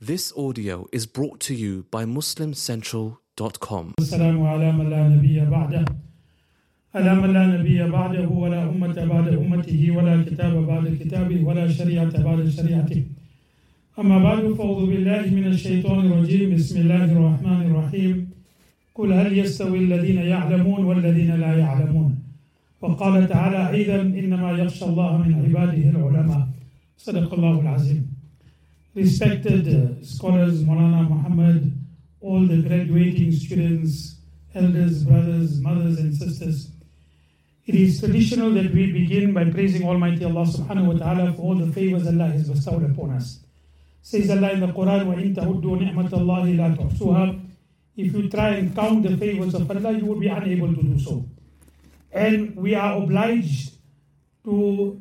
This audio is brought to you by MuslimCentral.com. السلام على من لا نبي بعده على من لا نبي بعده ولا أمة بعد أمته ولا كتاب بعد كتابه ولا شريعة بعد شريعته أما بعد فأعوذ بالله من الشيطان الرجيم بسم الله الرحمن الرحيم قل هل يستوي الذين يعلمون والذين لا يعلمون وقال تعالى أيضا إنما يخشى الله من عباده العلماء صدق الله العظيم. Respected scholars, Maulana Muhammad, all the graduating students, elders, brothers, mothers and sisters. It is traditional that we begin by praising Almighty Allah subhanahu wa ta'ala for all the favors Allah has bestowed upon us. Says Allah in the Quran, وَإِن تَعُدُّوا نِعْمَةَ اللَّهِ لَا تُحْصُوهَا. If you try and count the favors of Allah, you will be unable to do so. And we are obliged to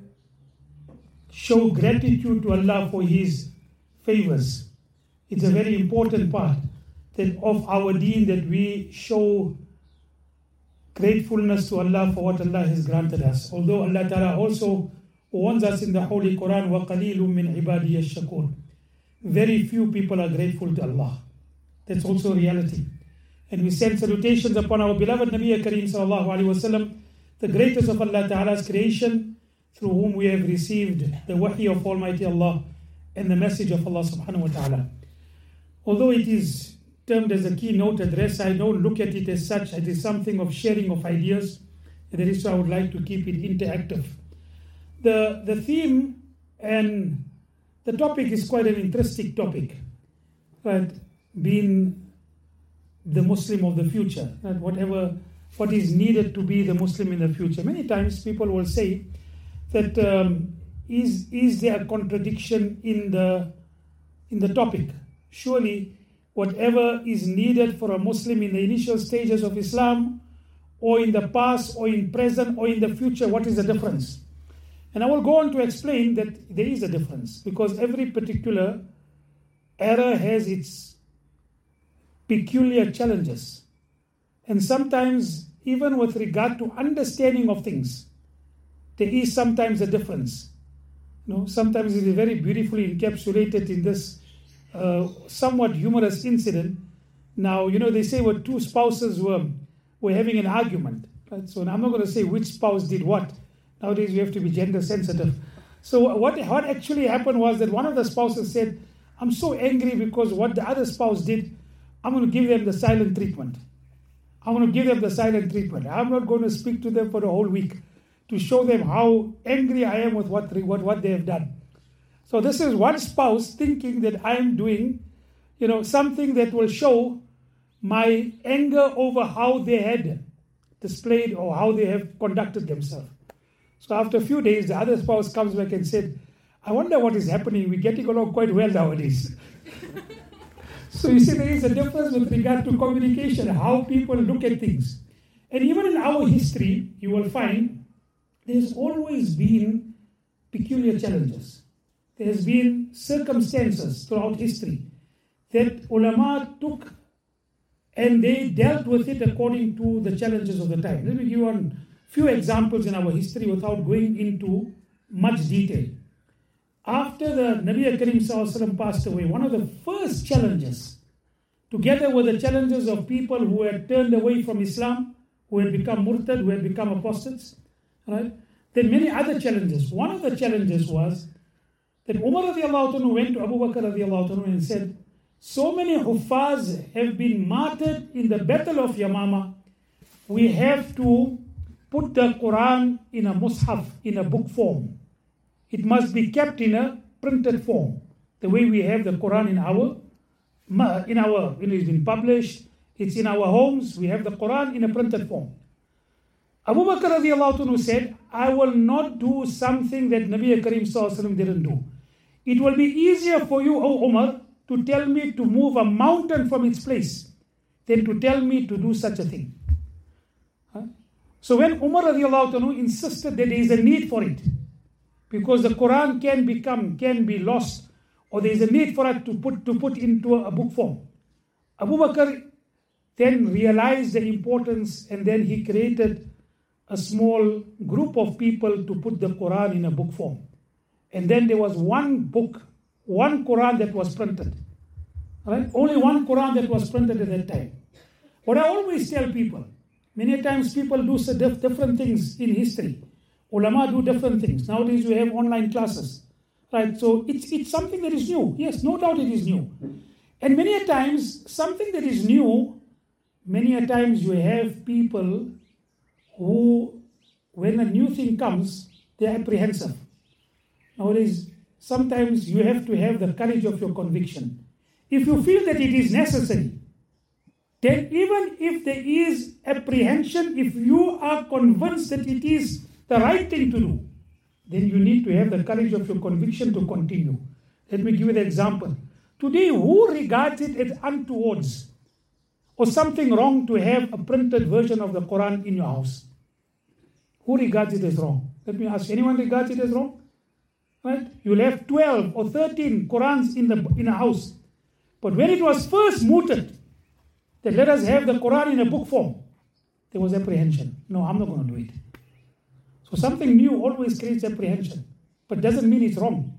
show gratitude to Allah for His favors. It's a very important part that of our deen that we show gratefulness to Allah for what Allah has granted us. Although Allah Ta'ala also warns us in the Holy Quran, وَقَلِيلٌ مِّنْ عِبَادِيَ الشَّكُورِ. Very few people are grateful to Allah. That's also reality. And we send salutations upon our beloved Nabi Kareem sallallahu alaihi wasallam, the greatest of Allah Ta'ala's creation, through whom we have received the wahi of Almighty Allah and the message of Allah subhanahu wa ta'ala. Although it is termed as a keynote address, I don't look at it as such. It is something of sharing of ideas. And that is why I would like to keep it interactive. The theme and the topic is quite an interesting topic. Right? Being the Muslim of the future. Right? What is needed to be the Muslim in the future. Many times people will say that is there a contradiction in the topic? Surely, whatever is needed for a Muslim in the initial stages of Islam, or in the past, or in present, or in the future, what is the difference? And I will go on to explain that there is a difference, because every particular era has its peculiar challenges. And sometimes, even with regard to understanding of things, there is sometimes a difference. Sometimes it is very beautifully encapsulated in this somewhat humorous incident. Now, they say when two spouses were having an argument. Right? So I'm not going to say which spouse did what. Nowadays we have to be gender sensitive. So what actually happened was that one of the spouses said, I'm so angry because what the other spouse did, I'm going to give them the silent treatment. I'm not going to speak to them for the whole week, to show them how angry I am with what they have done. So this is one spouse thinking that I am doing, something that will show my anger over how they had displayed or how they have conducted themselves. So after a few days, the other spouse comes back and said, I wonder what is happening. We're getting along quite well nowadays. So you see, there is a difference with regard to communication, how people look at things. And even in our history, you will find there's always been peculiar challenges. There's been circumstances throughout history that ulama took and they dealt with it according to the challenges of the time. Let me give you a few examples in our history without going into much detail. After the Nabi Kareem Sallallahu Alaihi Wasallam passed away, one of the first challenges, together with the challenges of people who had turned away from Islam, who had become murtad, who had become apostates, right? Then many other challenges. One of the challenges was that Umar radiallahu anhu went to Abu Bakr radiallahu anhu and said, so many huffaz have been martyred in the battle of Yamama, we have to put the Quran in a mushaf, in a book form. It must be kept in a printed form. The way we have the Quran it's been published, it's in our homes, we have the Quran in a printed form. Abu Bakr radiallahu anhu said, I will not do something that Nabi Kareem Sallallahu Alaihi Wasallam didn't do. It will be easier for you, O Umar, to tell me to move a mountain from its place than to tell me to do such a thing. So when Umar radiallahu anhu insisted that there is a need for it, because the Quran can be lost, or there is a need for it to put into a book form. Abu Bakr then realized the importance, and then he created a small group of people to put the Quran in a book form. And then there was one book, one Quran that was printed. Right? Only one Quran that was printed at that time. What I always tell people, many times people do different things in history. Ulama do different things. Nowadays you have online classes. Right? So it's something that is new. Yes, no doubt it is new. And many a times, something that is new, many a times you have people who, when a new thing comes, they're apprehensive. Nowadays, sometimes you have to have the courage of your conviction. If you feel that it is necessary, then even if there is apprehension, if you are convinced that it is the right thing to do, then you need to have the courage of your conviction to continue. Let me give you the example. Today, who regards it as untoward or something wrong to have a printed version of the Quran in your house? Who regards it as wrong? Let me ask, anyone regards it as wrong? Right? You'll have 12 or 13 Qurans in a house. But when it was first mooted, that let us have the Quran in a book form, there was apprehension. No, I'm not going to do it. So something new always creates apprehension, but doesn't mean it's wrong.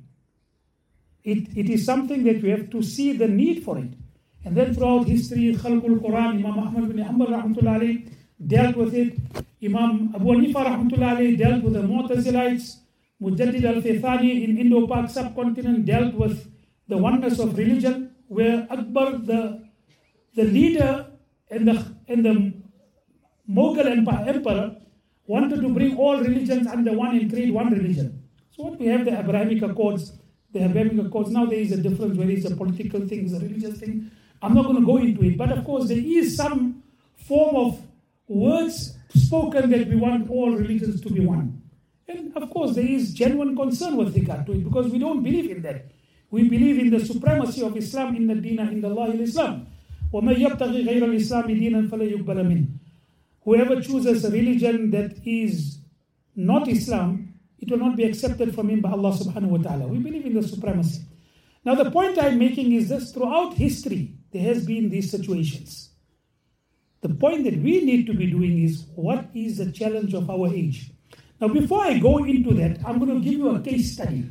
It is something that you have to see the need for it. And then throughout history, Khalqul Quran, Imam Ahmad bin Hanbal rahmatullahi alayhi dealt with it. Imam Abu Hanifa rahmatullahi alayhi dealt with the Mu'tazilites. Mujaddid al-Fithani in Indo-Pak subcontinent dealt with the oneness of religion, where Akbar, the leader and the Mughal emperor, wanted to bring all religions under one and create one religion. So what we have, the Abrahamic Accords. The Abrahamic Accords, now there is a difference where it's a political thing, it's a religious thing. I'm not going to go into it, but of course there is some form of words spoken that we want all religions to be one. And of course there is genuine concern with regard to it, because we don't believe in that. We believe in the supremacy of Islam, inna dina inda Allah al-Islam. وَمَنْ يَبْتَغِي غَيْرَ الْإِسْلَامِ دِينًا فَلَا يُقْبَلَ مِنْهُ. Whoever chooses a religion that is not Islam, it will not be accepted from him by Allah subhanahu wa ta'ala. We believe in the supremacy. Now the point I'm making is this: throughout history, there has been these situations. The point that we need to be doing is, what is the challenge of our age? Now before I go into that, I'm going to give you a case study.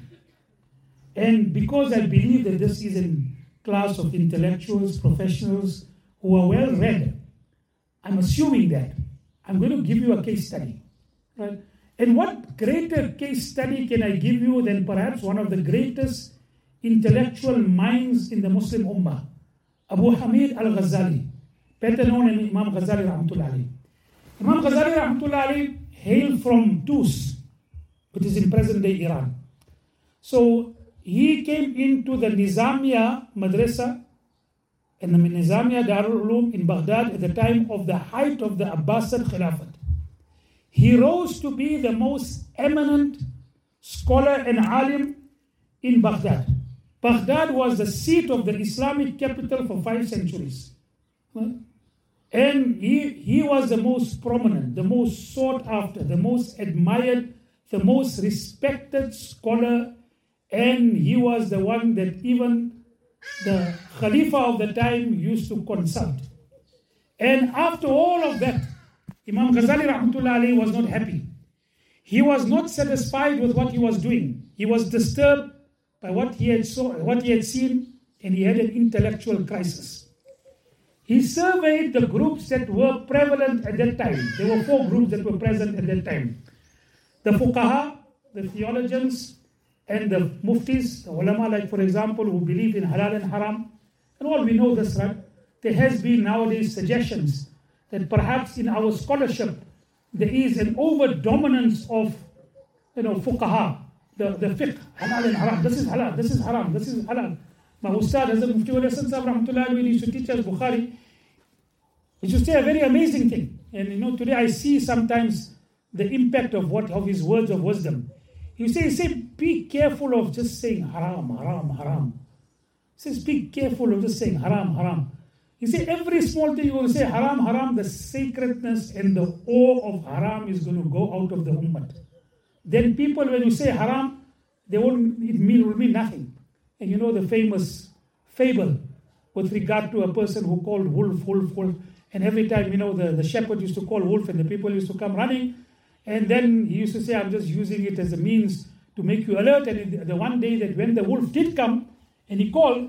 And because I believe that this is a class of intellectuals, professionals who are well read, I'm assuming that I'm going to give you a case study. Right? And what greater case study can I give you than perhaps one of the greatest intellectual minds in the Muslim Ummah, Abu Hamid al-Ghazali, better known as Imam Ghazali rahmatullahi alayhi. Imam Ghazali rahmatullahi alayhi hailed from Tus, which is in present-day Iran. So he came into the Nizamiya Madrasa and the Nizamiya Darul Ulum in Baghdad at the time of the height of the Abbasid Khilafat. He rose to be the most eminent scholar and alim in Baghdad. Baghdad was the seat of the Islamic capital for 5 centuries. And he was the most prominent, the most sought after, the most admired, the most respected scholar. And he was the one that even the Khalifa of the time used to consult. And after all of that, Imam Ghazali rahmatullahi alayhi was not happy. He was not satisfied with what he was doing. He was disturbed by what he had seen, and he had an intellectual crisis. He surveyed the groups that were prevalent at that time. There were 4 groups that were present at that time: the fuqaha, the theologians, and the muftis, the ulama, like for example, who believe in halal and haram. And all we know this, right? There has been nowadays suggestions that perhaps in our scholarship there is an over-dominance of, fuqaha, the fiqh, halal and haram. This is halal, this is haram, this is halal. My Ustad Hazrat Mufti Wali Hasan Sahib rahmatullahi alayhi used to teach us Bukhari. He used to say a very amazing thing. And today I see sometimes the impact of his words of wisdom. He say, be careful of just saying haram, haram, haram. He says, be careful of just saying haram, haram. He said, every small thing you will say haram, haram, the sacredness and the awe of haram is going to go out of the ummah. Then people, when you say haram, it will mean nothing. And you know the famous fable with regard to a person who called wolf, wolf, wolf. And every time, the shepherd used to call wolf and the people used to come running. And then he used to say, I'm just using it as a means to make you alert. And the one day that when the wolf did come and he called,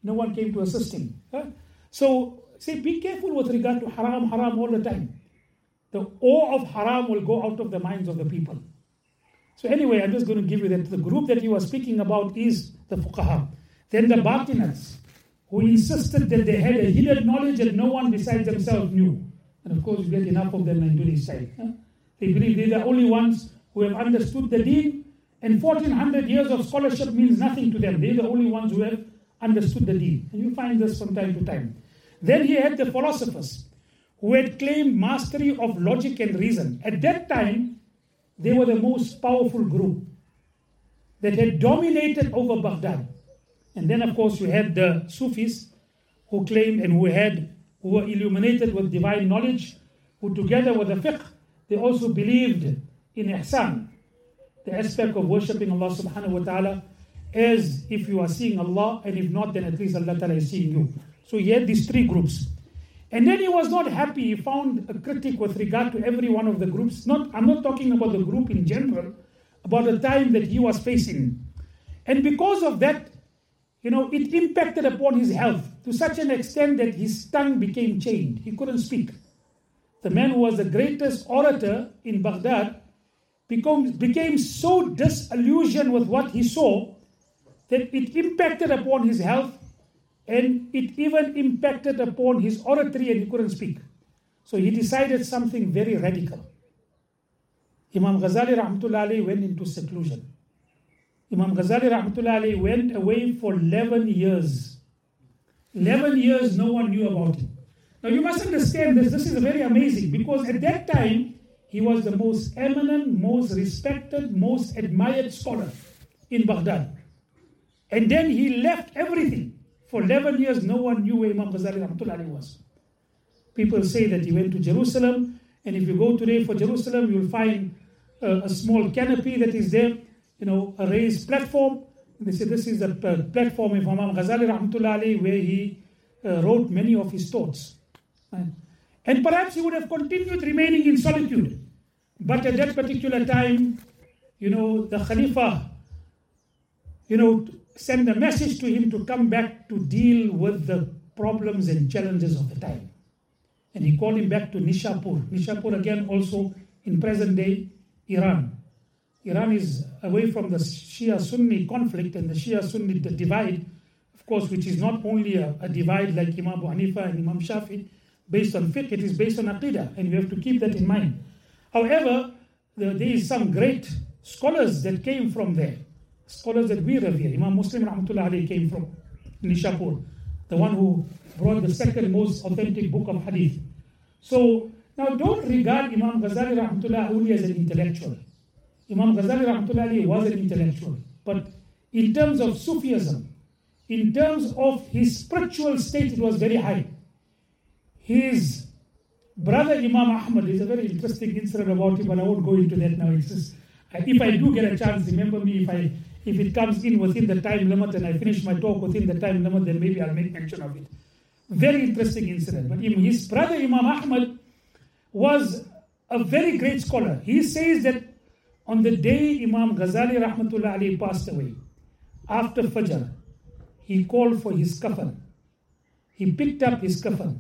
No one came to assist him. So, say, be careful with regard to haram all the time. The awe of haram will go out of the minds of the people. So anyway, I'm just going to give you that the group that he was speaking about is the fuqaha. Then the batinats, who insisted that they had a hidden knowledge that no one besides themselves knew. And of course, you get enough of them in today's time. They believe they're the only ones who have understood the deen, and 1400 years of scholarship means nothing to them. They're the only ones who have understood the deen. And you find this from time to time. Then he had the philosophers, who had claimed mastery of logic and reason. At that time, they were the most powerful group that had dominated over Baghdad. And then, of course, you had the Sufis who claimed and who were illuminated with divine knowledge, who together with the fiqh, they also believed in ihsan, the aspect of worshipping Allah subhanahu wa ta'ala as if you are seeing Allah, and if not, then at least Allah ta'ala is seeing you. So he had these three groups. And then he was not happy. He found a critic with regard to every one of the groups. I'm not talking about the group in general, about the time that he was facing. And because of that, it impacted upon his health to such an extent that his tongue became chained. He couldn't speak. The man who was the greatest orator in Baghdad became so disillusioned with what he saw that it impacted upon his health, and it even impacted upon his oratory, and he couldn't speak. So he decided something very radical. Imam Ghazali rahmatullah alayhi went into seclusion. Imam Ghazali rahmatullah alayhi went away for 11 years. 11 years no one knew about him. Now you must understand this is very amazing, because at that time he was the most eminent, most respected, most admired scholar in Baghdad. And then he left everything. For 11 years no one knew where Imam Ghazali rahmatullah alayhi was. People say that he went to Jerusalem, and if you go today for Jerusalem, you'll find a small canopy that is there, a raised platform. They say this is the platform of Imam Ghazali rahmatullah alayhi, where he wrote many of his thoughts. And perhaps he would have continued remaining in solitude. But at that particular time, the Khalifa, sent a message to him to come back to deal with the problems and challenges of the time. And he called him back to Nishapur. Nishapur again also in present day Iran. Iran is away from the Shia-Sunni conflict and the Shia-Sunni divide, of course, which is not only a divide like Imam Abu Hanifa and Imam Shafi based on fiqh, it is based on aqidah, and we have to keep that in mind. However, there is some great scholars that came from there. Scholars that we revere. Imam Muslim rahmatullah alayhi came from Nishapur, the one who brought the second most authentic book of hadith. So now don't regard Imam Ghazali rahmatullah only as an intellectual. Imam Ghazali rahmatullah alayhi was an intellectual, but in terms of Sufism, in terms of his spiritual state, it was very high. His brother Imam Ahmad is a very interesting incident about him, but I won't go into that now. It's just, if I do get a chance, remember me, if it comes in within the time limit and I finish my talk within the time limit, then maybe I'll make mention of it. Very interesting incident. But his brother Imam Ahmad was a very great scholar. He says that on the day Imam Ghazali rahmatullah alayhi passed away, after Fajr, he called for his kafan. He picked up his kafan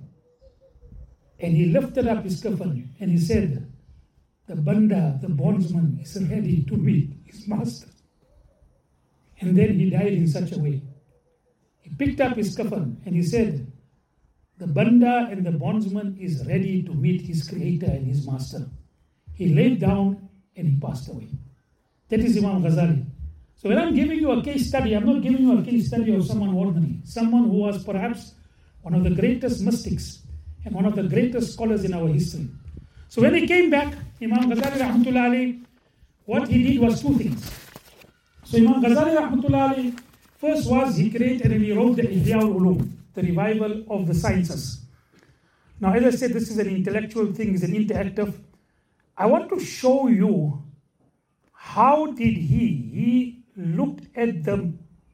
and he lifted up his kafan and he said, the banda, the bondsman, is ready to meet his master. And then he died in such a way. He picked up his kafan and he said, the banda and the bondsman is ready to meet his creator and his master. He laid down and he passed away. That is Imam Ghazali. So when I'm giving you a case study, I'm not giving you a case study of someone ordinary, someone who was perhaps one of the greatest mystics and one of the greatest scholars in our history. So when he came back, Imam Ghazali rahmatullah alayhi, what he did was two things. So Imam Ghazali rahmatullah alayhi, first was he created and he wrote the Ihya al-Ulum, the revival of the sciences. Now as I said, this is an intellectual thing, it's an interactive. I want to show you how did he looked at the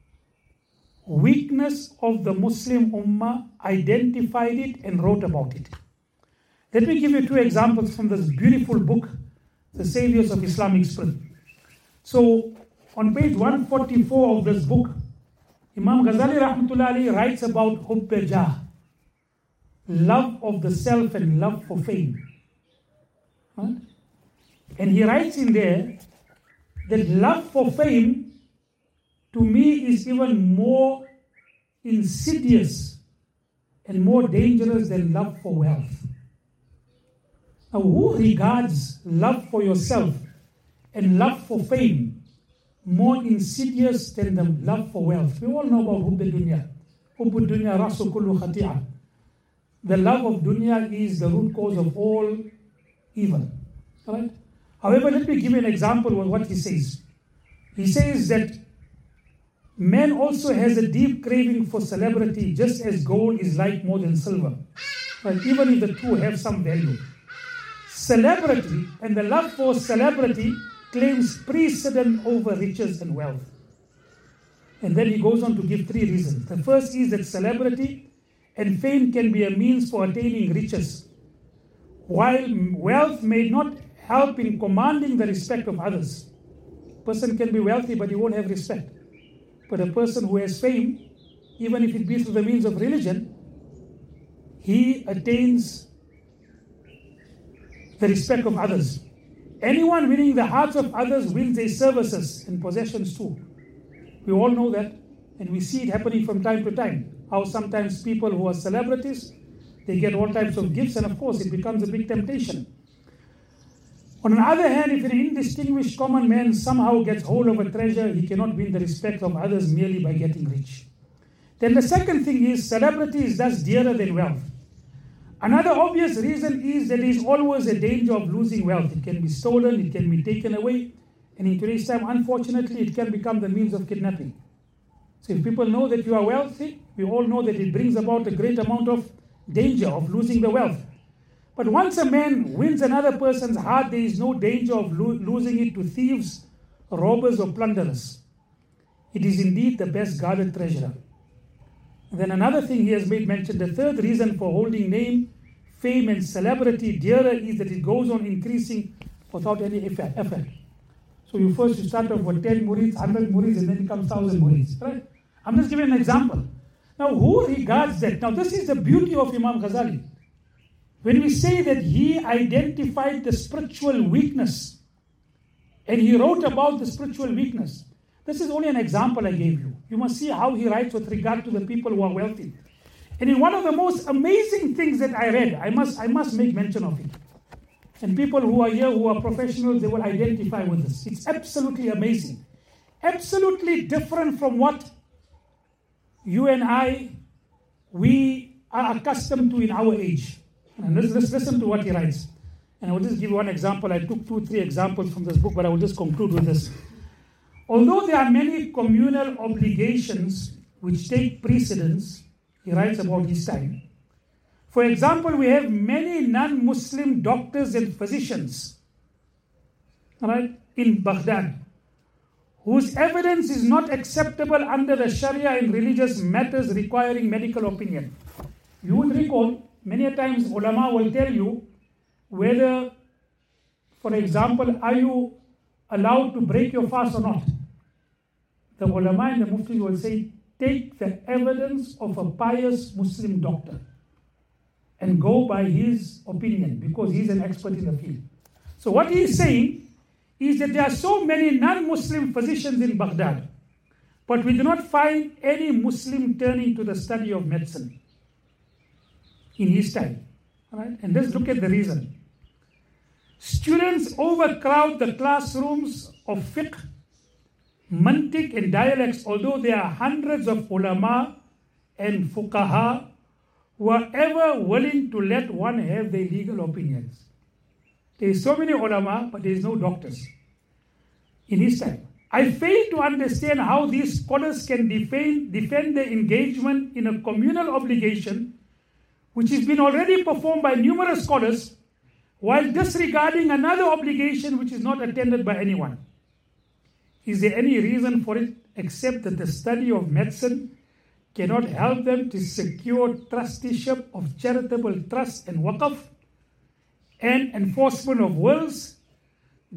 weakness of the Muslim Ummah, identified it and wrote about it. Let me give you two examples from this beautiful book, The Saviors of Islamic Spirit. So on page 144 of this book, Imam Ghazali Rahmatullah Alayhi writes about Hubb Jah, love of the self and love for fame. Right? And he writes in there that love for fame to me is even more insidious and more dangerous than love for wealth. Now, who regards love for yourself and love for fame more insidious than the love for wealth? We all know about Hubb Dunya. Hubb Dunya Rasu Kullu Khati'ah. The love of dunya is the root cause of all evil. Right? However, let me give you an example of what he says. He says that man also has a deep craving for celebrity, just as gold is like more than silver. Right? Even if the two have some value. Celebrity and the love for celebrity claims precedence over riches and wealth. And then he goes on to give 3 reasons. The first is that celebrity and fame can be a means for attaining riches, while wealth may not help in commanding the respect of others. A person can be wealthy, but he won't have respect. But a person who has fame, even if it be through the means of religion, he attains the respect of others. Anyone winning the hearts of others wins their services and possessions too. We all know that, and we see it happening from time to time. How sometimes people who are celebrities, they get all types of gifts, and of course it becomes a big temptation. On the other hand, if an indistinguished common man somehow gets hold of a treasure, he cannot win the respect of others merely by getting rich. Then the second thing is, celebrity is thus dearer than wealth. Another obvious reason is that there is always a danger of losing wealth. It can be stolen, it can be taken away, and in today's time, unfortunately, it can become the means of kidnapping. So if people know that you are wealthy, we all know that it brings about a great amount of danger of losing the wealth. But once a man wins another person's heart, there is no danger of losing it to thieves, robbers, or plunderers. It is indeed the best guarded treasure. And then another thing he has made mention, the third reason for holding name, fame, and celebrity dearer is that it goes on increasing without any effort. So you start off with 10 murids, 100 murids, and then it comes 1,000 murids. Right? I'm just giving an example. Now, who regards that? Now, this is the beauty of Imam Ghazali. When we say that he identified the spiritual weakness, and he wrote about the spiritual weakness, this is only an example I gave you. You must see how he writes with regard to the people who are wealthy. And in one of the most amazing things that I read, I must make mention of it. And people who are here, who are professionals, they will identify with this. It's absolutely amazing. Absolutely different from what you and I, we are accustomed to in our age. And let's listen to what he writes. And I will just give you one example. I took 2-3 examples from this book, but I will just conclude with this. Although there are many communal obligations which take precedence, he writes about his time. For example, we have many non-Muslim doctors and physicians, right, in Baghdad, whose evidence is not acceptable under the Sharia in religious matters requiring medical opinion. You would recall, many a times ulama will tell you whether, for example, are you allowed to break your fast or not. The ulama and the mufti will say, take the evidence of a pious Muslim doctor and go by his opinion because he's an expert in the field. So what he is saying is that there are so many non-Muslim physicians in Baghdad, but we do not find any Muslim turning to the study of medicine in his time. Right? And let's look at the reason. Students overcrowd the classrooms of fiqh, mantiq, and dialects, although there are hundreds of ulama and fuqaha who are ever willing to let one have their legal opinions. There is so many ulama, but there is no doctors in his time. I fail to understand how these scholars can defend their engagement in a communal obligation which has been already performed by numerous scholars, while disregarding another obligation which is not attended by anyone. Is there any reason for it except that the study of medicine cannot help them to secure trusteeship of charitable trusts and waqf, and enforcement of wills,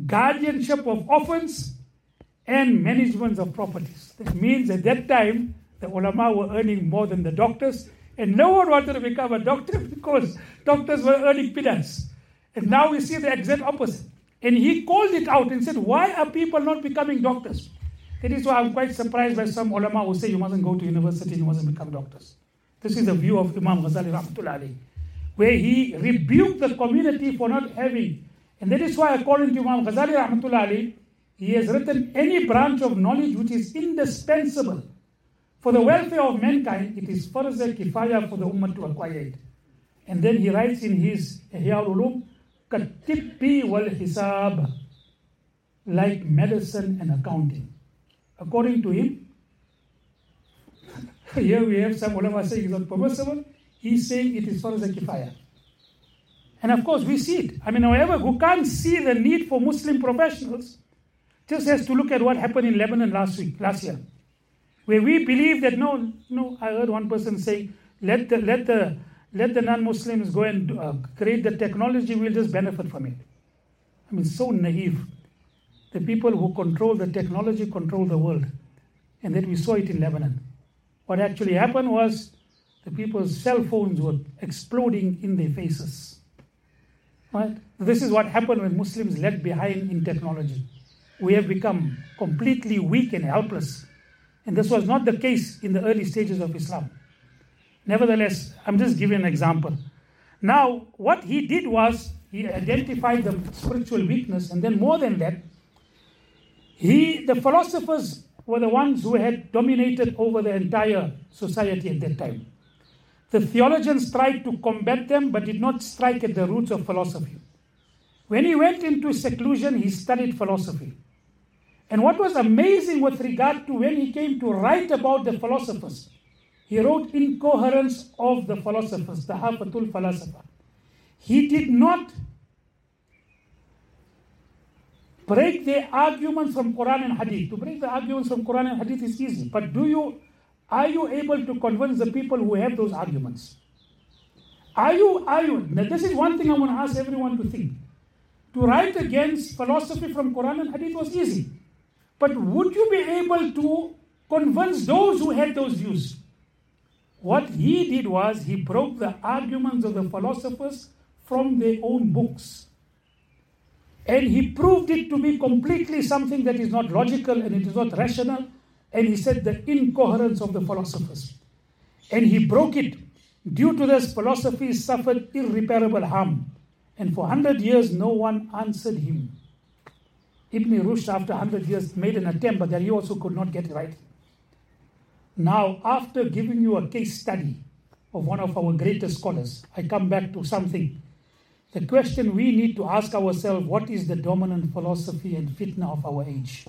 guardianship of orphans, and management of properties? That means at that time, The ulama were earning more than the doctors, and no one wanted to become a doctor because doctors were earning peanuts. And now we see the exact opposite. And he called it out and said, why are people not becoming doctors? That is why I'm quite surprised by some ulama who say you mustn't go to university, you mustn't become doctors. This is the view of Imam Ghazali Rahmatullah alayhi, where he rebuked the community for not having. And that is why, according to Imam Ghazali Rahmatullah alayhi, he has written any branch of knowledge which is indispensable for the welfare of mankind, it is farz kifaya for the ummah to acquire it. And then he writes in his Ihya al-Ulum, katibbi wal hisab, like medicine and accounting. According to him, here we have some ulama saying it's not permissible. He's saying it is farz kifaya. And of course we see it. I mean, however, who can't see the need for Muslim professionals just has to look at what happened in Lebanon last year, where we believe that no, I heard one person say, let the non-Muslims go and create the technology, we'll just benefit from it. I mean, so naive. The people who control the technology control the world. And then we saw it in Lebanon. What actually happened was the people's cell phones were exploding in their faces. Right? This is what happened when Muslims left behind in technology. We have become completely weak and helpless. And this was not the case in the early stages of Islam. Nevertheless, I'm just giving an example. Now, what he did was, he identified the spiritual weakness, and then more than that, the philosophers were the ones who had dominated over the entire society at that time. The theologians tried to combat them, but did not strike at the roots of philosophy. When he went into seclusion, he studied philosophy. And what was amazing with regard to when he came to write about the philosophers, he wrote Incoherence of the Philosophers, the Hafatul Falasifa. He did not break their arguments from Quran and Hadith. To break the arguments from Quran and Hadith is easy, but are you able to convince the people who have those arguments? Are you? Now this is one thing I want to ask everyone to think. To write against philosophy from Quran and Hadith was easy. But would you be able to convince those who had those views? What he did was, he broke the arguments of the philosophers from their own books. And he proved it to be completely something that is not logical and it is not rational. And he said the incoherence of the philosophers. And he broke it. Due to this, philosophy suffered irreparable harm. And for 100 years, no one answered him. Ibn Rushd, after 100 years, made an attempt, but that he also could not get it right. Now, after giving you a case study of one of our greatest scholars, I come back to something. The question we need to ask ourselves, what is the dominant philosophy and fitna of our age?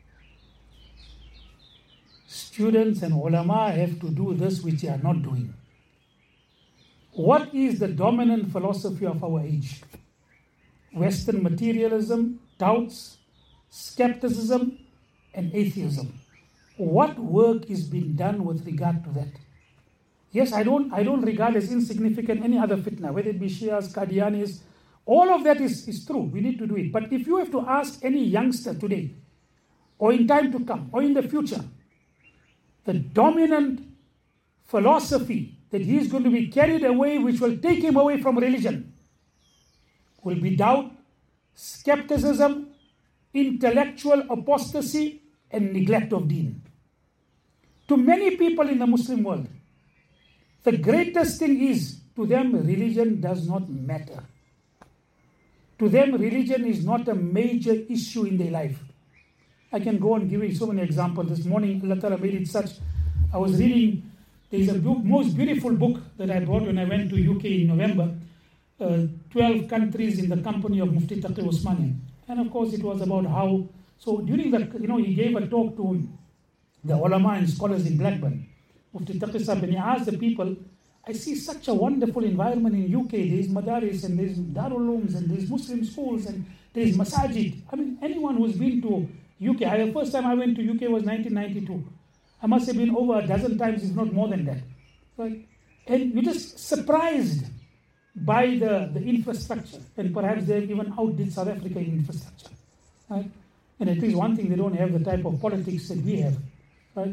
Students and ulama have to do this which they are not doing. What is the dominant philosophy of our age? Western materialism, doubts, skepticism, and atheism. What work is being done with regard to that? Yes, I don't regard as insignificant any other fitna, whether it be Shias, Qadianis, all of that is true. We need to do it. But if you have to ask any youngster today, or in time to come, or in the future, the dominant philosophy that he is going to be carried away, which will take him away from religion, will be doubt, skepticism, intellectual apostasy, and neglect of deen. To many people in the Muslim world, the greatest thing is, to them, religion does not matter. To them, religion is not a major issue in their life. I can go on giving so many examples. This morning, Allah Ta'ala made it such. I was reading, there's a book, most beautiful book that I brought when I went to UK in November, 12 countries in the company of Mufti Taqi Usmani. And of course, it was about how, so during the, he gave a talk to the ulama and scholars in Blackburn, Mufti Taqi Sahib, and he asked the people, I see such a wonderful environment in UK. There's madaris and there's darul ulooms and there's Muslim schools and there's masajid. I mean, anyone who's been to UK, the first time I went to UK was 1992. I must have been over a dozen times, if not more than that. Right? And you're just surprised by the infrastructure. And perhaps they even outdid South Africa in infrastructure. Right? And at least one thing, they don't have the type of politics that we have. Right?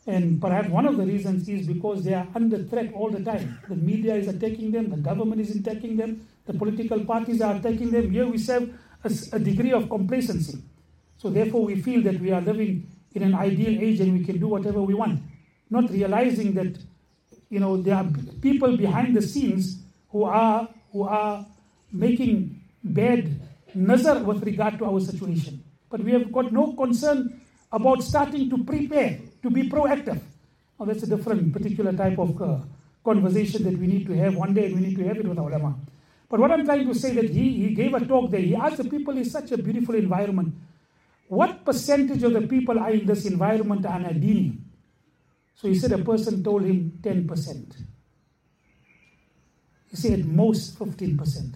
And perhaps one of the reasons is because they are under threat all the time. The media is attacking them, the government is attacking them, the political parties are attacking them. Here we serve a degree of complacency. So therefore we feel that we are living in an ideal age and we can do whatever we want. Not realizing that, there are people behind the scenes who are making bad nazar with regard to our situation. But we have got no concern about starting to prepare, to be proactive. Now that's a different particular type of conversation that we need to have one day, and we need to have it with ulama. But what I'm trying to say that he gave a talk there. He asked the people, it's such a beautiful environment. What percentage of the people are in this environment are Nadini? So he said a person told him 10%. He said at most 15%.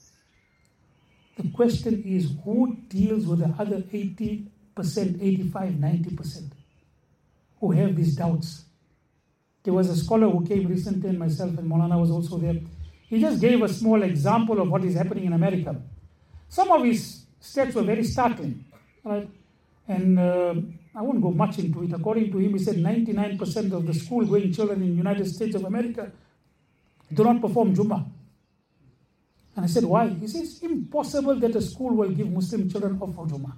The question is, who deals with the other 80%, 85, 90% who have these doubts? There was a scholar who came recently, and myself and Maulana was also there. He just gave a small example of what is happening in America. Some of his stats were very startling, right? And I won't go much into it. According to him, he said 99% of the school-going children in the United States of America do not perform Jummah. And I said, why? He says, it's impossible that a school will give Muslim children off for Jummah.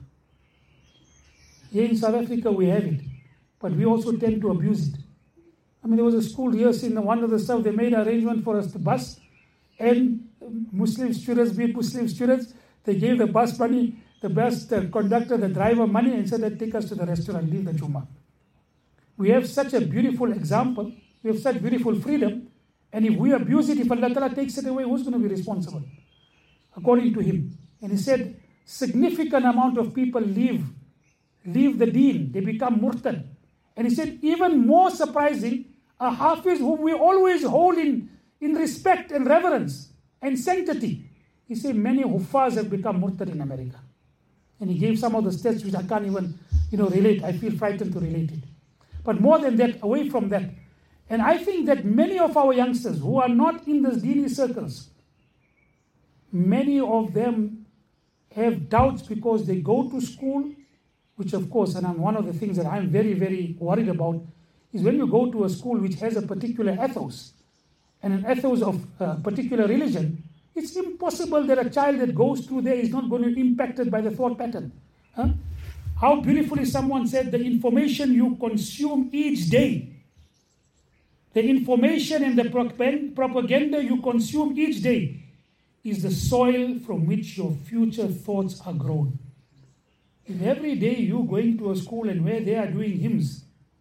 Here in South Africa, we have it. But we also tend to abuse it. I mean, there was a school here in one of the south, they made an arrangement for us to bus, and Muslim students, be Muslim students, they gave the bus money, the conductor, the driver money, and said, take us to the restaurant, leave the Jummah. We have such a beautiful example, we have such beautiful freedom, and if we abuse it, if Allah Ta'ala takes it away, who's going to be responsible? According to him. And he said, significant amount of people leave the deen, they become murtad. And he said, even more surprising, a hafiz whom we always hold in respect and reverence and sanctity. He said, many huffaz have become murtad in America. And he gave some of the stats which I can't even, relate. I feel frightened to relate it. But more than that, away from that, and I think that many of our youngsters who are not in these Dini circles, many of them have doubts because they go to school, which of course, and one of the things that I'm very, very worried about, is when you go to a school which has a particular ethos, and an ethos of a particular religion, it's impossible that a child that goes through there is not going to be impacted by the thought pattern. Huh? How beautifully someone said, the information you consume each day, the information and the propaganda you consume each day is the soil from which your future thoughts are grown. If every day you going to a school and where they are doing hymns,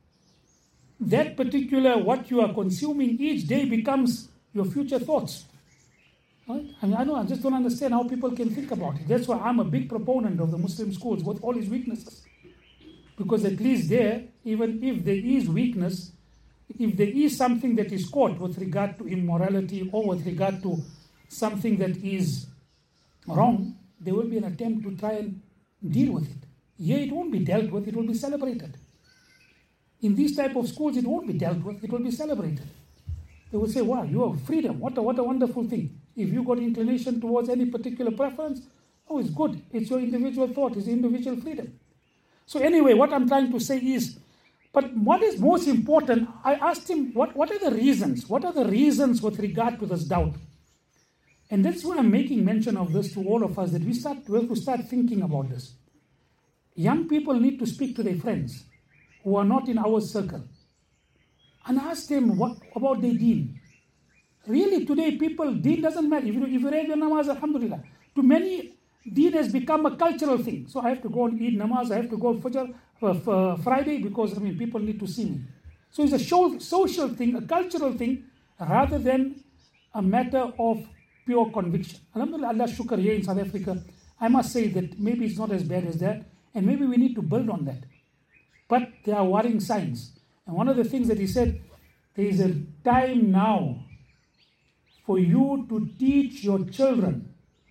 that particular what you are consuming each day becomes your future thoughts. Right? I mean, I just don't understand how people can think about it. That's why I'm a big proponent of the Muslim schools with all its weaknesses. Because at least there, even if there is weakness, if there is something that is caught with regard to immorality or with regard to something that is wrong, there will be an attempt to try and deal with it. Here it won't be dealt with, it will be celebrated. In these type of schools, it won't be dealt with, it will be celebrated. They will say, wow, you have freedom, what a wonderful thing. If you got inclination towards any particular preference, oh, it's good, it's your individual thought, it's individual freedom. So anyway, what I'm trying to say is, but what is most important, I asked him, what are the reasons? What are the reasons with regard to this doubt? And that's why I'm making mention of this to all of us, that we have to start thinking about this. Young people need to speak to their friends who are not in our circle and ask them what about their deen. Really, today deen doesn't matter. If you read your namaz, alhamdulillah. To many, deen has become a cultural thing. So I have to go and eat namaz, I have to go Fajr Friday because people need to see me. So it's a social thing, a cultural thing, rather than a matter of pure conviction. Alhamdulillah, Allah shukr here in South Africa, I must say that maybe it's not as bad as that, and maybe we need to build on that. But there are worrying signs. And one of the things that he said, there is a time now for you to teach your children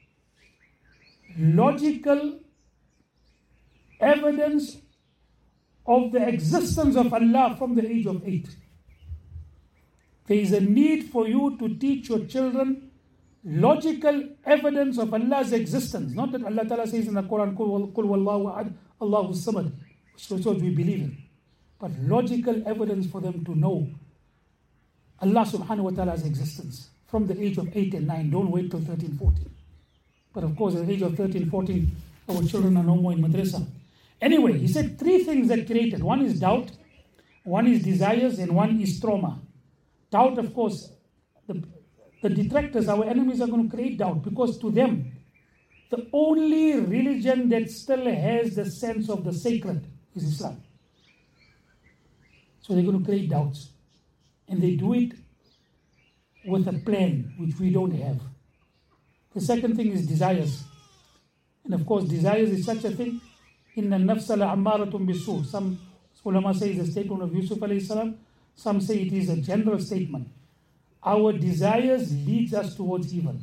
logical evidence of the existence of Allah from the age of 8. There is a need for you to teach your children logical evidence of Allah's existence. Not that Allah Ta'ala says in the Quran, Qul wallahu ahad, Allahu samad, which we believe in. but logical evidence for them to know Allah subhanahu wa ta'ala's existence from the age of 8 and 9. Don't wait till 13, 14. But of course, at the age of 13, 14, our children are no more in madrasa. Anyway, he said 3 things that created. One is doubt, one is desires, and one is trauma. Doubt, of course, the detractors, our enemies, are going to create doubt, because to them, the only religion that still has the sense of the sacred is Islam. So they're going to create doubts. And they do it with a plan, which we don't have. The second thing is desires. And of course, desires is such a thing. Inna nafsa la'ammaratun bisu. Some ulama say it's a statement of Yusuf alayhi salam. Some say it is a general statement. Our desires leads us towards evil.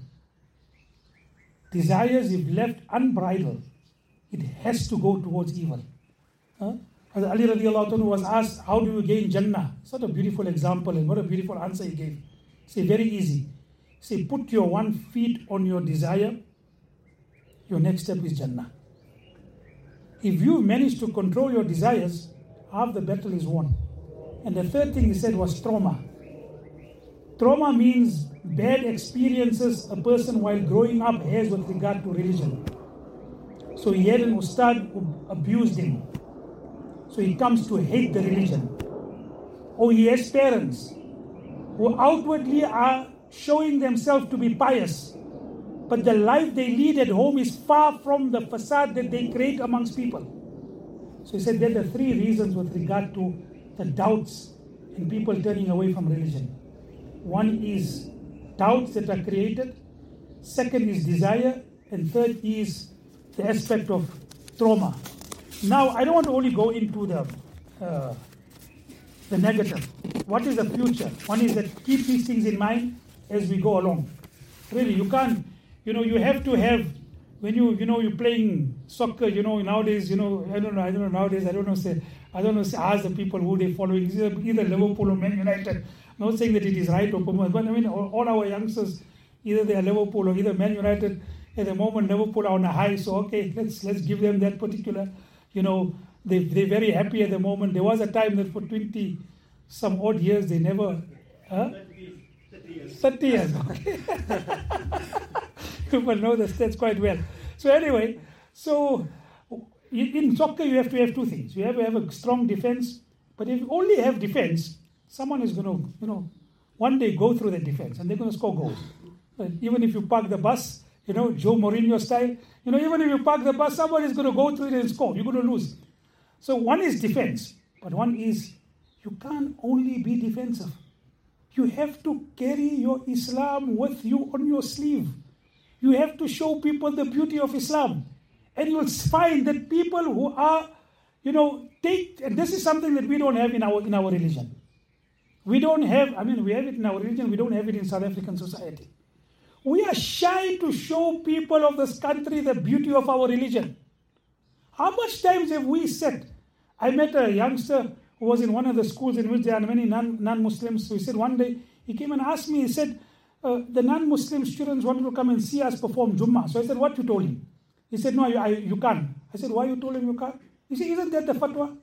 Desires, if left unbridled, it has to go towards evil. Ali radiallahu anhu was asked, how do you gain Jannah? Such a beautiful example, and what a beautiful answer he gave. Say, very easy. Say, put your 1 foot on your desire, your next step is Jannah. If you manage to control your desires, half the battle is won. And the third thing he said was trauma. Trauma means bad experiences a person while growing up has with regard to religion. So he had an ustad who abused him. So he comes to hate the religion. Or he has parents who outwardly are showing themselves to be pious, but the life they lead at home is far from the facade that they create amongst people. So he said there are 3 reasons with regard to the doubts and people turning away from religion. One is doubts that are created. Second is desire. And third is the aspect of trauma. Now, I don't want to only go into the negative. What is the future? One is that keep these things in mind as we go along. Really, you can't, you have to have, when you're playing soccer, nowadays, I don't know nowadays, I don't know, ask the people who they're following, either Liverpool or Man United. I'm not saying that it is right or wrong, but I mean, all our youngsters, either they are Liverpool or either Man United. At the moment, Liverpool are on a high, so okay, let's give them that particular, they're very happy at the moment. There was a time that for 20 some odd years, they never, 30 years, okay. People know the stats quite well. So anyway, in soccer, you have to have 2 things. You have to have a strong defense, but if you only have defense, someone is going to, one day go through the defense and they're going to score goals. Even if you park the bus, Joe Mourinho style, even if you park the bus, somebody is going to go through it and score. You're going to lose. So one is defense, but one is you can't only be defensive. You have to carry your Islam with you on your sleeve. You have to show people the beauty of Islam. And you'll find that people who are, and this is something that we don't have in our religion. We don't have, we have it in our religion, we don't have it in South African society. We are shy to show people of this country the beauty of our religion. How much times have we said? I met a youngster who was in one of the schools in which there are many non-Muslims. So he said one day, he came and asked me, he said, the non-Muslim students wanted to come and see us perform Jummah. So I said, what you told him? He said, no, you can't. I said, why you told him you can't? He said, isn't that the fatwa?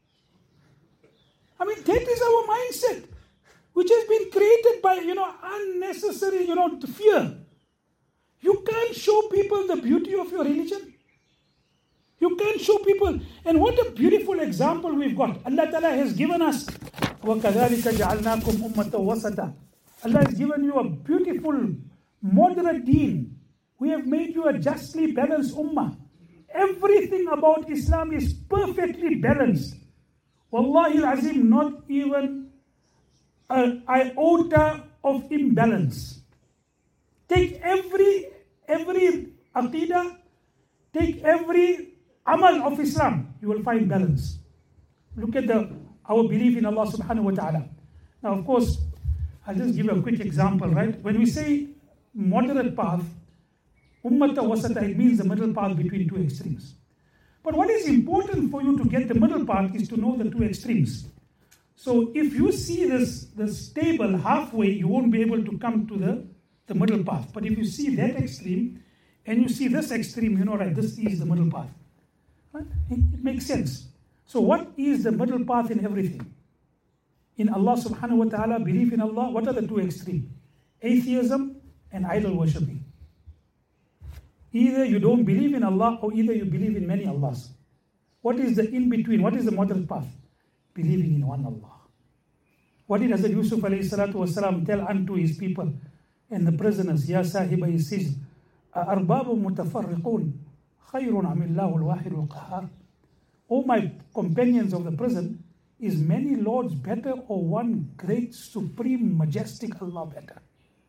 That is our mindset, which has been created by, unnecessary, fear. You can't show people the beauty of your religion. You can't show people. And what a beautiful example we've got. Allah Ta'ala has given us, وَكَذَلِكَ جَعَلْنَاكُمْ أُمَّةً وَسَطًا. Allah has given you a beautiful, moderate deen. We have made you a justly balanced ummah. Everything about Islam is perfectly balanced. Wallahi al-Azim, not even an iota of imbalance. Take every aqidah, take every amal of Islam, you will find balance. Look at our belief in Allah subhanahu wa ta'ala. Now, of course, I'll just give a quick example, right? When we say moderate path, ummata wasata, it means the middle path between 2 extremes. But what is important for you to get the middle path is to know the 2 extremes. So if you see this table halfway, you won't be able to come to the middle path. But if you see that extreme and you see this extreme, right, this is the middle path. Right? It makes sense. So what is the middle path in everything? In Allah subhanahu wa ta'ala, belief in Allah, what are the two extremes? Atheism and idol worshipping. Either you don't believe in Allah or either you believe in many Allahs. What is the in-between? What is the moderate path? Believing in one Allah. What did Hazrat Yusuf alayhi salatu wasalam tell unto his people and the prisoners? Ya sahiba yisijn, arbabu mutafarriqun, khayrun amillahu al-wahid al-qahar. O my companions of the prison, is many lords better or one great, supreme, majestic Allah better?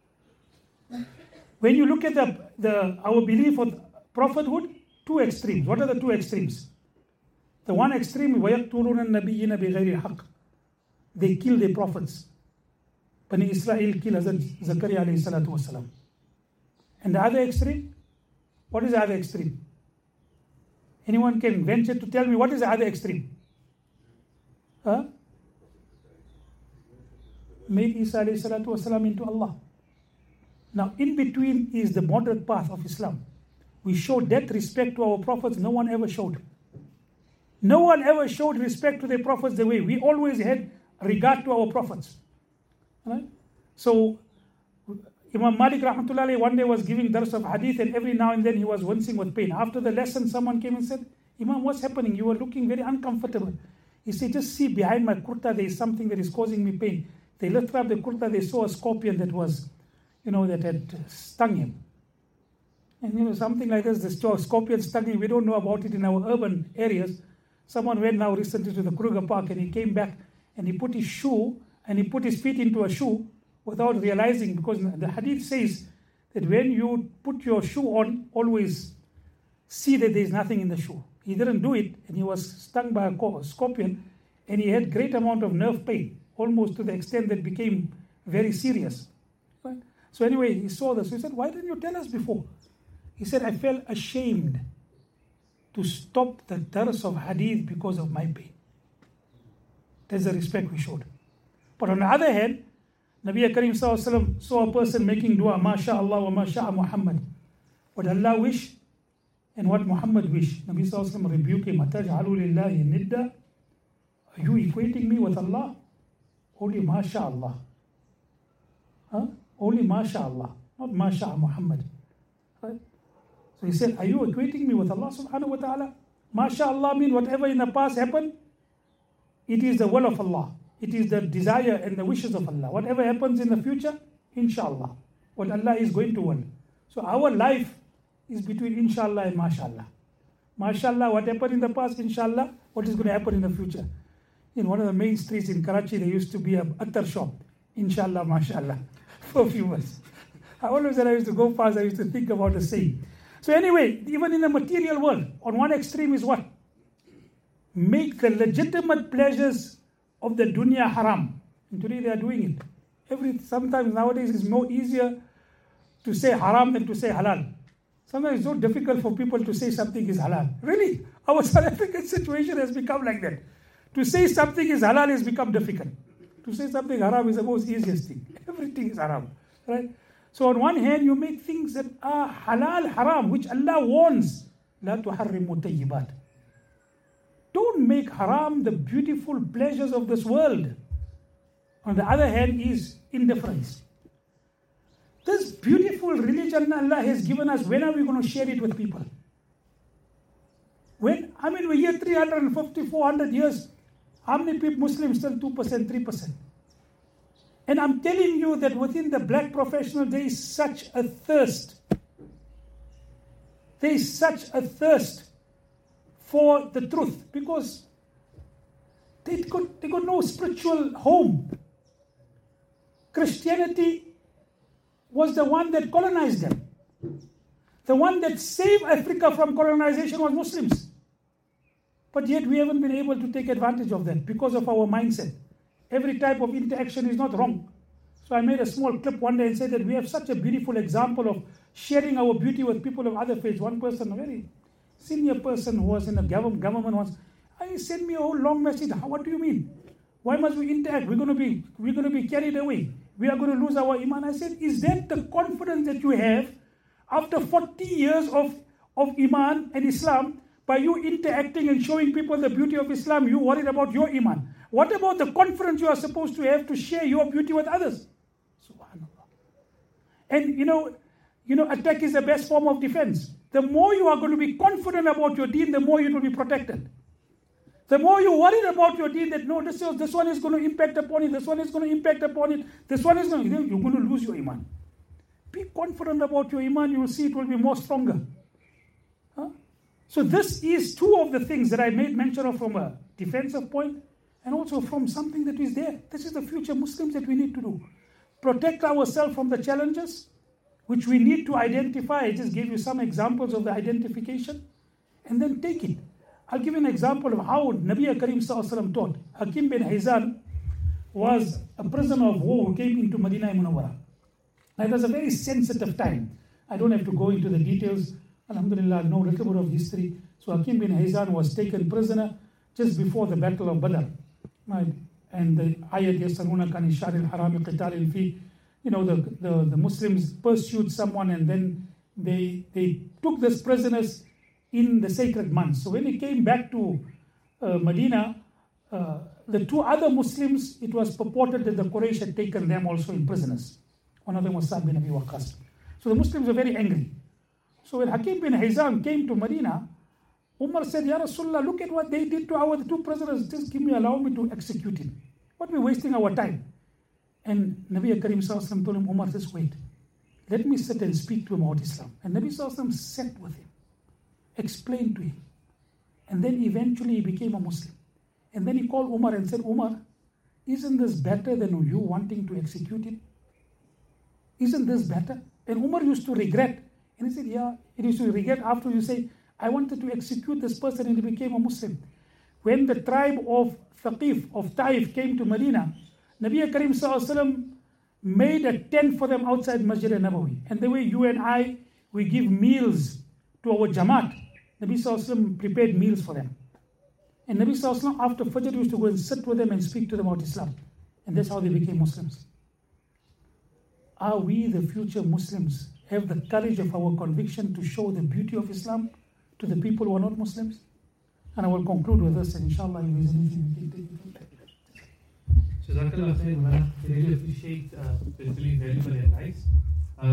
When you look at our belief of prophethood, two extremes. What are the two extremes? The one extreme, وَيَقْتُلُونَ النَّبِيِّينَ بِغَيْرِ الْحَقِّ. They kill their prophets. Bani Israel kill Hazrat Zakaria alayhi salatu wasalam. And the other extreme? What is the other extreme? Anyone can venture to tell me what is the other extreme? Made Isa alayhi salatu wasalam into Allah. Now, in between is the moderate path of Islam. We show that respect to our prophets no one ever showed. No one ever showed respect to their prophets the way we always had regard to our prophets. Right? So, Imam Malik rahmatullahi one day was giving dars of hadith, and every now and then he was wincing with pain. After the lesson, someone came and said, Imam, what's happening? You are looking very uncomfortable. He said, just see behind my kurta there is something that is causing me pain. They lifted up the kurta, they saw a scorpion that was, that had stung him. And something like this, the scorpion stung him, we don't know about it in our urban areas. Someone went now recently to the Kruger Park and he came back and he put his shoe and he put his feet into a shoe without realizing, because the hadith says that when you put your shoe on, always see that there is nothing in the shoe. He didn't do it and he was stung by a scorpion and he had great amount of nerve pain, almost to the extent that became very serious. Right? So anyway, he saw this. He said, why didn't you tell us before? He said, I felt ashamed to stop the dars of hadith because of my pain. That's the respect we showed. But on the other hand, Nabi Karim saw a person making dua, MashaAllah wa masha'a Muhammad. What Allah wish and what Muhammad wish. Nabi rebuked him, Ataj'alu lillahi nidda. Are you equating me with Allah? Only MashaAllah. Only MashaAllah, not masha'a Muhammad. Right? So he said, are you equating me with Allah subhanahu wa ta'ala? MashaAllah means whatever in the past happened, it is the will of Allah. It is the desire and the wishes of Allah. Whatever happens in the future, inshallah. What Allah is going to will. So our life is between inshallah and mashallah. Mashallah, what happened in the past, inshallah, what is going to happen in the future. In one of the main streets in Karachi, there used to be an attar shop. Inshallah, mashallah. Perfumers. I always said I used to go past, I used to think about the same. So anyway, even in the material world, on one extreme is what? Make the legitimate pleasures of the dunya haram. And today they are doing it. Sometimes nowadays it's more easier to say haram than to say halal. Sometimes it's so difficult for people to say something is halal. Really, our South African situation has become like that. To say something is halal has become difficult. To say something haram is the most easiest thing. Everything is haram. Right? So on one hand, you make things that are halal, haram, which Allah warns. La tuharrimu tayyibat. Don't make haram the beautiful pleasures of this world. On the other hand is indifference. This beautiful religion Allah has given us, when are we going to share it with people? We're here 350, 400 years. How many people, Muslims, still 2%, 3%? And I'm telling you that within the black professional, there is such a thirst. There is such a thirst for the truth, because they got no spiritual home. Christianity was the one that colonized them. The one that saved Africa from colonization was Muslims. But yet we haven't been able to take advantage of that because of our mindset. Every type of interaction is not wrong. So I made a small clip one day and said that we have such a beautiful example of sharing our beauty with people of other faiths. One person, a very senior person who was in the government once, he sent me a whole long message. What do you mean? Why must we interact? We're going to be carried away. We are going to lose our iman. I said, is that the confidence that you have after 40 years of iman and Islam? by you interacting and showing people the beauty of Islam, you worried about your iman. What about the confidence you are supposed to have to share your beauty with others? Subhanallah. And you know, attack is the best form of defense. The more you are going to be confident about your deen, the more you will be protected. The more you're worried about your deen, that no, this one is going to impact upon it, this one is going to impact upon it, this one is going to, you're going to lose your iman. Be confident about your iman, you will see it will be more stronger. So this is two of the things that I made mention of from a defensive point and also from something that is there. This is the future Muslims that we need to do. Protect ourselves from the challenges which we need to identify. I just gave you some examples of the identification and then take it. I'll give you an example of how Nabi Karim Sallallahu taught. Hakim bin Hizam was a prisoner of war who came into Medina Munawwara. Now it was a very sensitive time. I don't have to go into the details. Alhamdulillah, know a little bit of history. So Hakim bin Hizam was taken prisoner just before the Battle of Badr. Right? And the ayat yasaruna kan ishar al-haram qital fi. You know, the Muslims pursued someone and then they took these prisoners in the sacred months. So when he came back to Medina, the two other Muslims, it was purported that the Quraysh had taken them also in prisoners. One of them was Sa'd bin Abi Waqqas. So the Muslims were very angry. So when Hakim bin Hizam came to Medina, Umar said, Ya Rasulullah, look at what they did to our two prisoners. Just allow me to execute him. What are we wasting our time? And Nabi Karim Sallallahu told him, Umar, just wait. Let me sit and speak to him about Islam. And Nabi Sallallahu sat with him, explained to him. And then eventually he became a Muslim. And then he called Umar and said, Umar, isn't this better than you wanting to execute him? Isn't this better? And Umar used to regret. And he said, yeah, it used to regret after you say, I wanted to execute this person and he became a Muslim. When the tribe of Thaqif, of Taif came to Medina, Nabi Karim Sallallahu made a tent for them outside Masjid al-Nabawi. And the way you and I, we give meals to our Jamaat, Nabi Sallallahu prepared meals for them. And Nabi Sallallahu after Fajr used to go and sit with them and speak to them about Islam. And that's how they became Muslims. Are we, the future Muslims, have the courage of our conviction to show the beauty of Islam to the people who are not Muslims? And I will conclude with this, and inshallah, if there's anything we can take it from there. Jazakallah khair, I really appreciate the really valuable advice.